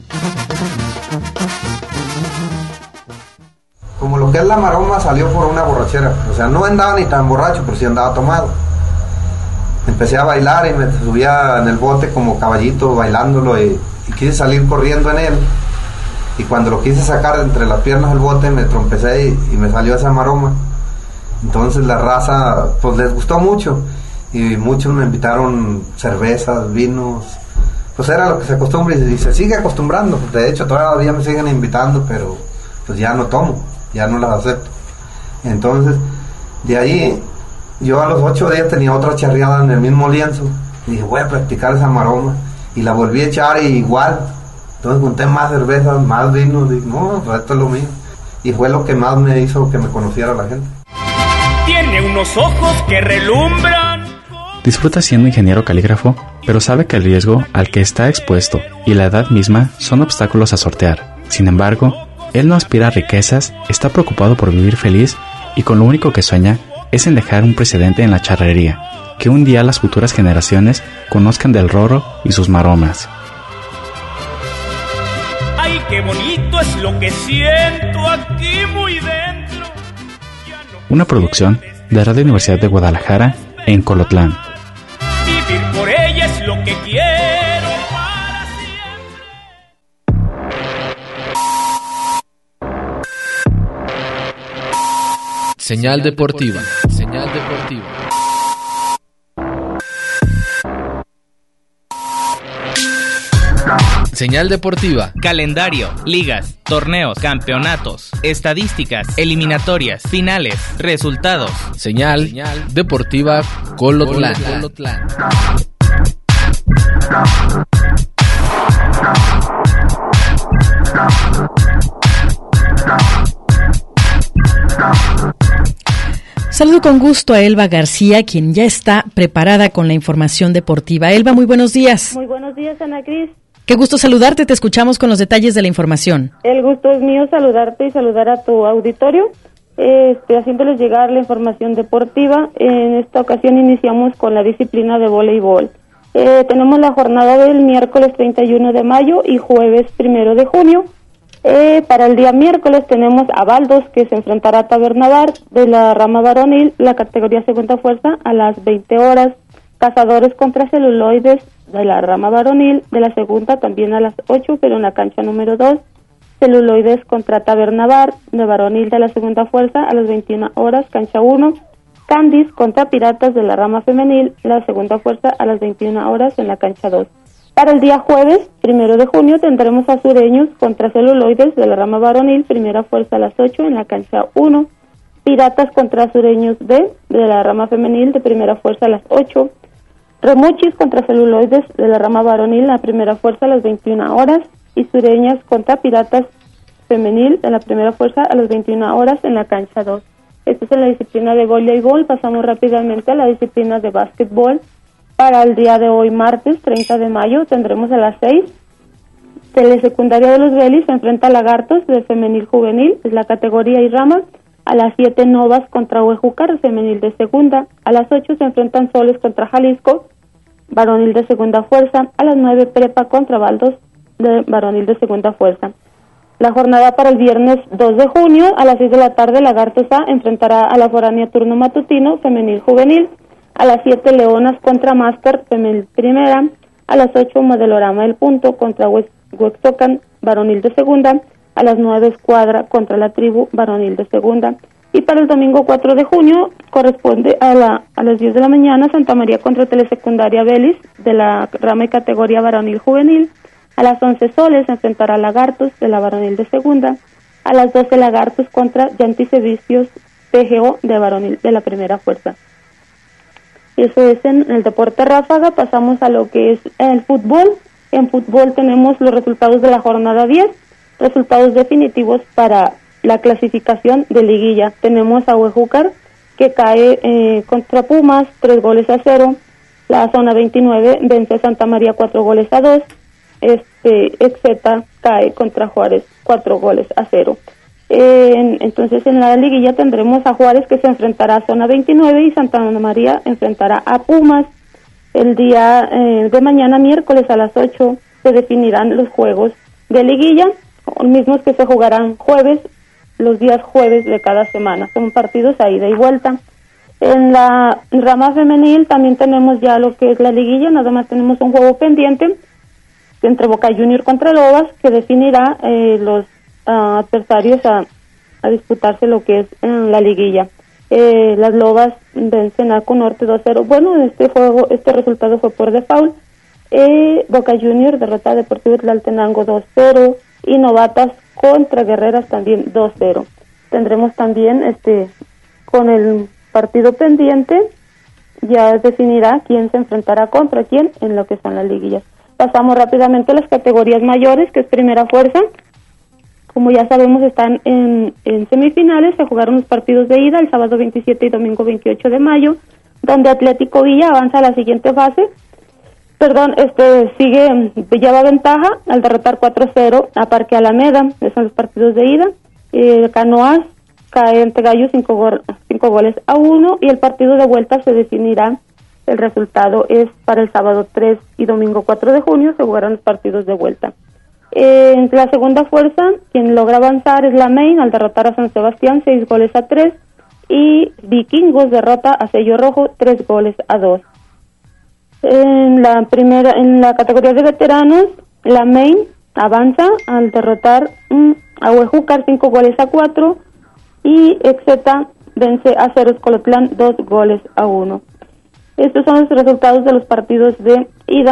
Como lo que es la maroma salió por una borrachera, o sea, no andaba ni tan borracho, pero sí andaba tomado. Empecé a bailar y me subía en el bote como caballito bailándolo y quise salir corriendo en él, y cuando lo quise sacar de entre las piernas del bote me trompecé y me salió esa maroma. Entonces la raza pues les gustó mucho y muchos me invitaron cervezas, vinos, pues era lo que se acostumbra y se sigue acostumbrando. De hecho todavía me siguen invitando, pero pues ya no tomo, ya no las acepto. Entonces de ahí yo a los 8 días tenía otra charreada en el mismo lienzo y dije voy a practicar esa maroma, y la volví a echar y igual. Entonces junté más cervezas, más vinos, y no, esto es lo mío. Y fue lo que más me hizo que me conociera la gente. Tiene unos ojos que relumbran. Disfruta siendo ingeniero calígrafo, pero sabe que el riesgo al que está expuesto y la edad misma son obstáculos a sortear. Sin embargo, él no aspira a riquezas, está preocupado por vivir feliz y con lo único que sueña es en dejar un precedente en la charrería, que un día las futuras generaciones conozcan del rorro y sus maromas. Ay, qué bonito es lo que siento aquí muy dentro. Una producción de Radio Universidad de Guadalajara en Colotlán. Vivir por ella es lo que quiero para siempre. Señal deportiva. Señal deportiva. Señal deportiva. Calendario, ligas, torneos, campeonatos, estadísticas, eliminatorias, finales, resultados. Señal deportiva Colotlán. Saludo con gusto a Elba García, quien ya está preparada con la información deportiva. Elba, muy buenos días. Muy buenos días, Ana Cris. Qué gusto saludarte, te escuchamos con los detalles de la información. El gusto es mío saludarte y saludar a tu auditorio, haciéndoles llegar la información deportiva. En esta ocasión iniciamos con la disciplina de voleibol. Tenemos la jornada del miércoles 31 de mayo y jueves 1 de junio. Para el día miércoles tenemos a Baldos, que se enfrentará a Tabernabar de la rama varonil, la categoría segunda fuerza, a las 20 horas. Cazadores contra Celuloides de la rama varonil, de la segunda también a las 8, pero en la cancha número 2. Celuloides contra Tabernabar de varonil de la segunda fuerza a las 21 horas, cancha 1. Candis contra Piratas de la rama femenil, la segunda fuerza a las 21 horas en la cancha 2. Para el día jueves, 1 de junio, tendremos a Sureños contra Celuloides de la rama varonil, primera fuerza a las 8 en la cancha 1. Piratas contra Sureños B de la rama femenil, de primera fuerza a las 8. Remuchis contra Celuloides de la rama varonil, la primera fuerza a las 21 horas. Y Sureñas contra Piratas femenil de la primera fuerza a las 21 horas en la cancha 2. Esto es en la disciplina de voleibol. Pasamos rápidamente a la disciplina de básquetbol. Para el día de hoy, martes 30 de mayo, tendremos a las 6. Telesecundaria de los Belis se enfrenta a Lagartos de femenil juvenil, es la categoría y rama. A las 7, Novas contra Huejúcar, femenil de segunda. A las 8 se enfrentan Soles contra Jalisco, varonil de segunda fuerza. A las 9, Prepa contra Baldos, de varonil de segunda fuerza. La jornada para el viernes 2 de junio, a las 6 de la tarde, Lagartos A enfrentará a la Foránea turno matutino, femenil juvenil. A las 7, Leonas contra Máster, femenil primera. A las 8, Modelorama El Punto contra Huexocan, varonil de segunda. A las 9, Escuadra contra la Tribu, varonil de segunda. Y para el domingo 4 de junio, corresponde a las 10 de la mañana, Santa María contra Telesecundaria Belis, de la rama y categoría varonil juvenil. A las 11, Soles se enfrentará a Lagartos, de la varonil de segunda. A las 12, Lagartos contra Yantisevicios PGO, de varonil de la primera fuerza. Eso es en el deporte ráfaga. Pasamos a lo que es el fútbol. En fútbol tenemos los resultados de la jornada 10, resultados definitivos para la clasificación de liguilla. Tenemos a Huejúcar, que cae contra Pumas 3-0. La zona 29 vence a Santa María 4-2. Exeta cae contra Juárez 4-0. Entonces en la liguilla tendremos a Juárez, que se enfrentará a zona 29, y Santa María enfrentará a Pumas. El día de mañana, miércoles a las 8, se definirán los juegos de liguilla, los mismos que se jugarán jueves, los días jueves de cada semana. Son partidos a ida y vuelta. En la rama femenil también tenemos ya lo que es la liguilla. Nada más tenemos un juego pendiente entre Boca Junior contra Lobas, que definirá los adversarios a disputarse lo que es la liguilla. Las Lobas vencen a Conorte 2-0. Bueno, este resultado fue por default. Boca Junior derrota a Deportivo Tlaltenango 2-0 y Novatas contra Guerreras también 2-0. Tendremos también con el partido pendiente, ya definirá quién se enfrentará contra quién en lo que son las liguillas. Pasamos rápidamente a las categorías mayores, que es primera fuerza. Como ya sabemos, están en semifinales. Se jugaron los partidos de ida el sábado 27 y domingo 28 de mayo, donde Atlético Villa avanza a la siguiente fase. Lleva ventaja al derrotar 4-0 a Parque Alameda. Esos son los partidos de ida. Canoas cae ante Gallo 5-1, y el partido de vuelta se definirá. El resultado es para el sábado 3 y domingo 4 de junio, se jugarán los partidos de vuelta. En la segunda fuerza, quien logra avanzar es la Main, al derrotar a San Sebastián 6-3, y Vikingos derrota a Sello Rojo 3-2. En la categoría de veteranos, la Main avanza al derrotar a Huejúcar 5-4, y Exeta vence a Ceros Colotlán 2-1. Estos son los resultados de los partidos de ida.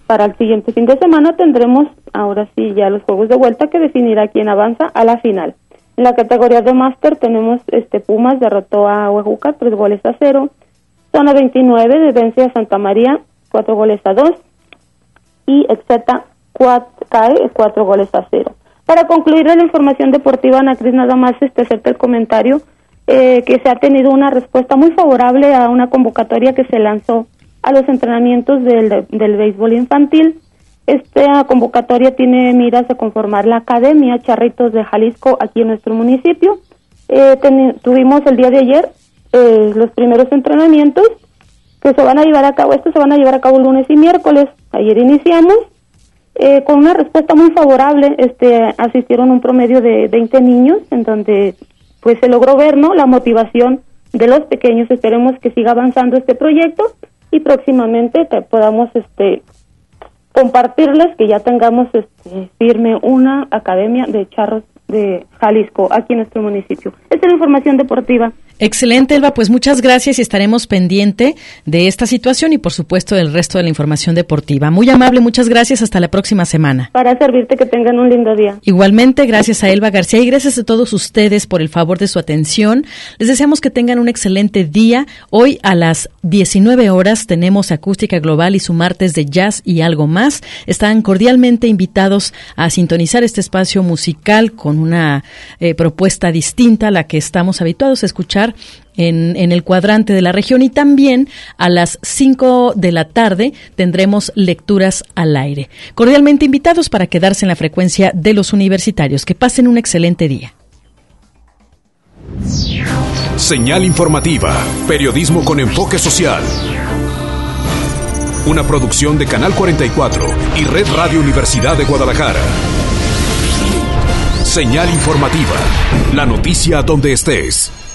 Para el siguiente fin de semana tendremos, ahora sí, ya los juegos de vuelta que definirá quién avanza a la final. En la categoría de máster tenemos Pumas derrotó a Huejuca 3-0. Zona 29 vence a Santa María 4-2. Y Exeta cae 4-0. Para concluir la información deportiva, Ana Cris, nada más hacerte el comentario que se ha tenido una respuesta muy favorable a una convocatoria que se lanzó a los entrenamientos del béisbol infantil. Esta convocatoria tiene miras a conformar la Academia Charritos de Jalisco aquí en nuestro municipio. Tuvimos el día de ayer los primeros entrenamientos que se van a llevar a cabo. Estos se van a llevar a cabo lunes y miércoles. Ayer iniciamos con una respuesta muy favorable. Asistieron un promedio de 20 niños, en donde pues se logró ver, ¿no?, la motivación de los pequeños. Esperemos que siga avanzando este proyecto y próximamente podamos compartirles que ya tengamos firme una academia de charros de Jalisco aquí en nuestro municipio. Esta es la información deportiva. Excelente, Elba, pues muchas gracias y estaremos pendiente de esta situación y por supuesto del resto de la información deportiva. Muy amable, muchas gracias, hasta la próxima semana. Para servirte, que tengan un lindo día. Igualmente, gracias a Elba García y gracias a todos ustedes por el favor de su atención. Les deseamos que tengan un excelente día. Hoy a las 19 horas tenemos Acústica Global y su martes de jazz y algo más. Están cordialmente invitados a sintonizar este espacio musical con una propuesta distinta a la que estamos habituados a escuchar en el cuadrante de la región, y también a las 5 de la tarde tendremos lecturas al aire. Cordialmente invitados para quedarse en la frecuencia de los universitarios. Que pasen un excelente día. Señal informativa, periodismo con enfoque social. Una producción de Canal 44 y Red Radio Universidad de Guadalajara. Señal informativa, la noticia donde estés.